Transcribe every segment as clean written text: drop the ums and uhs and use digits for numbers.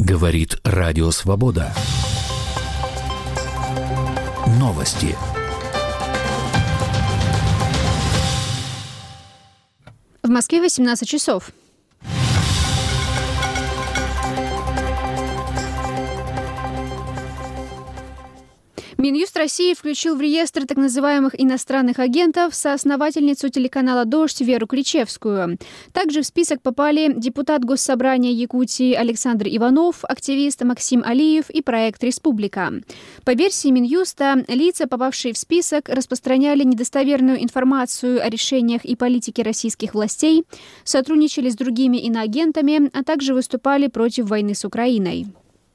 Говорит Радио Свобода. Новости. В Москве 18 часов. Минюст России включил в реестр так называемых иностранных агентов соосновательницу телеканала «Дождь» Веру Кричевскую. Также в список попали депутат Госсобрания Якутии Александр Иванов, активист Максим Алиев и проект «Республика». По версии Минюста, лица, попавшие в список, распространяли недостоверную информацию о решениях и политике российских властей, сотрудничали с другими иноагентами, а также выступали против войны с Украиной.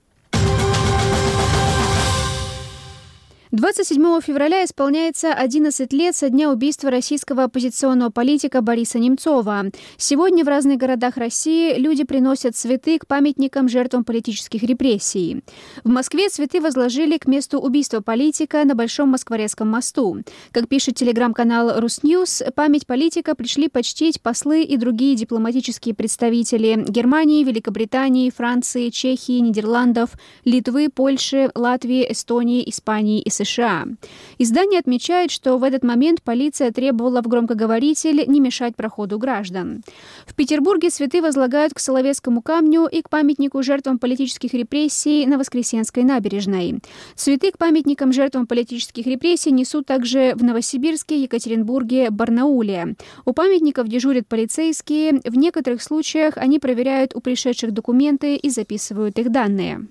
27 февраля исполняется 11 лет со дня убийства российского оппозиционного политика Бориса Немцова. Сегодня в разных городах России люди приносят цветы к памятникам жертвам политических репрессий. В Москве цветы возложили к месту убийства политика на Большом Москворецком мосту. Как пишет телеграм-канал «Русньюз», память политика пришли почтить послы и другие дипломатические представители Германии, Великобритании, Франции, Чехии, Нидерландов, Литвы, Польши, Латвии, Эстонии, Испании и США. Издание отмечает, что в этот момент полиция требовала в громкоговоритель не мешать проходу граждан. В Петербурге цветы возлагают к Соловецкому камню и к памятнику жертвам политических репрессий на Воскресенской набережной. Цветы к памятникам жертвам политических репрессий несут также в Новосибирске, Екатеринбурге, Барнауле. У памятников дежурят полицейские. В некоторых случаях они проверяют у пришедших документы и записывают их данные.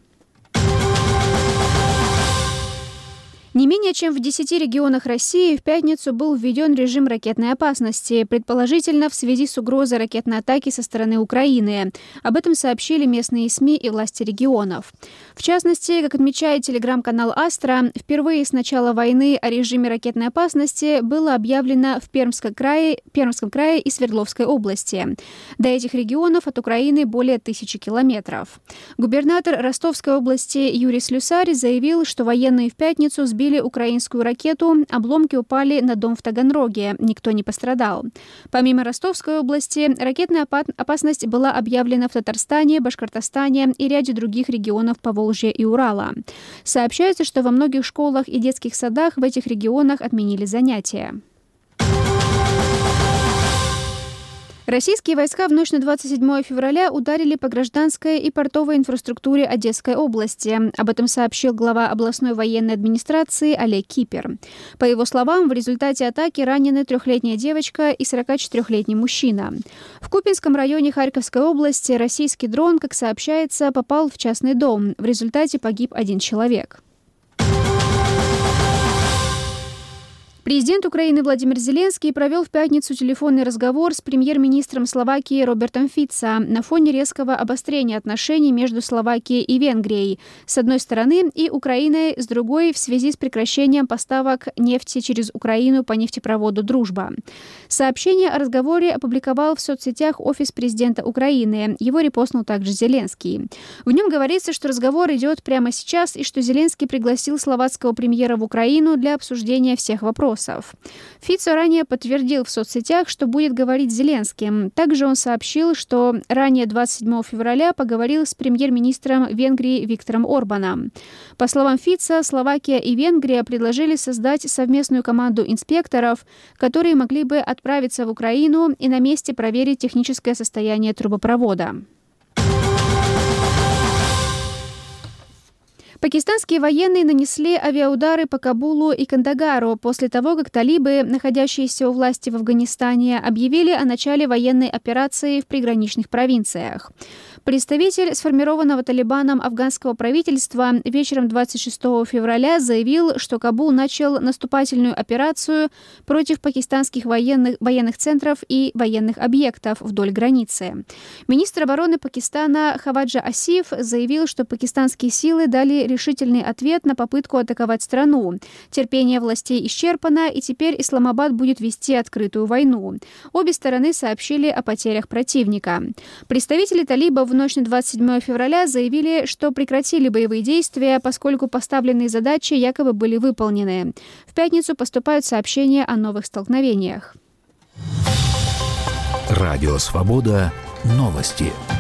Не менее чем в 10 регионах России в пятницу был введен режим ракетной опасности, предположительно в связи с угрозой ракетной атаки со стороны Украины. Об этом сообщили местные СМИ и власти регионов. В частности, как отмечает телеграм-канал «Астра», впервые с начала войны о режиме ракетной опасности было объявлено в Пермском крае и Свердловской области. До этих регионов от Украины более 1000 километров. Губернатор Ростовской области Юрий Слюсарь заявил, что военные в пятницу сбили украинскую ракету, обломки упали на дом в Таганроге, никто не пострадал. Помимо Ростовской области, ракетная опасность была объявлена в Татарстане, Башкортостане и ряде других регионов Поволжья и Урала. Сообщается, что во многих школах и детских садах в этих регионах отменили занятия. Российские войска в ночь на 27 февраля ударили по гражданской и портовой инфраструктуре Одесской области. Об этом сообщил глава областной военной администрации Олег Кипер. По его словам, в результате атаки ранены 3-летняя девочка и 44-летний мужчина. В Купинском районе Харьковской области российский дрон, как сообщается, попал в частный дом. В результате погиб 1 человек. Президент Украины Владимир Зеленский провел в пятницу телефонный разговор с премьер-министром Словакии Робертом Фицо на фоне резкого обострения отношений между Словакией и Венгрией с одной стороны и Украиной с другой в связи с прекращением поставок нефти через Украину по нефтепроводу «Дружба». Сообщение о разговоре опубликовал в соцсетях офис президента Украины. Его репостнул также Зеленский. В нем говорится, что разговор идет прямо сейчас и что Зеленский пригласил словацкого премьера в Украину для обсуждения всех вопросов. Фицо ранее подтвердил в соцсетях, что будет говорить с Зеленским. Также он сообщил, что ранее 27 февраля поговорил с премьер-министром Венгрии Виктором Орбаном. По словам Фицо, Словакия и Венгрия предложили создать совместную команду инспекторов, которые могли бы отправиться в Украину и на месте проверить техническое состояние трубопровода. Пакистанские военные нанесли авиаудары по Кабулу и Кандагару после того, как талибы, находящиеся у власти в Афганистане, объявили о начале военной операции в приграничных провинциях. Представитель сформированного Талибаном афганского правительства вечером 26 февраля заявил, что Кабул начал наступательную операцию против пакистанских военных центров и военных объектов вдоль границы. Министр обороны Пакистана Хаваджа Асиф заявил, что пакистанские силы дали решительный ответ на попытку атаковать страну. Терпение властей исчерпано, и теперь Исламабад будет вести открытую войну. Обе стороны сообщили о потерях противника. Представители талибов в ночь на 27 февраля заявили, что прекратили боевые действия, поскольку поставленные задачи якобы были выполнены. В пятницу поступают сообщения о новых столкновениях. Радио «Свобода». Новости.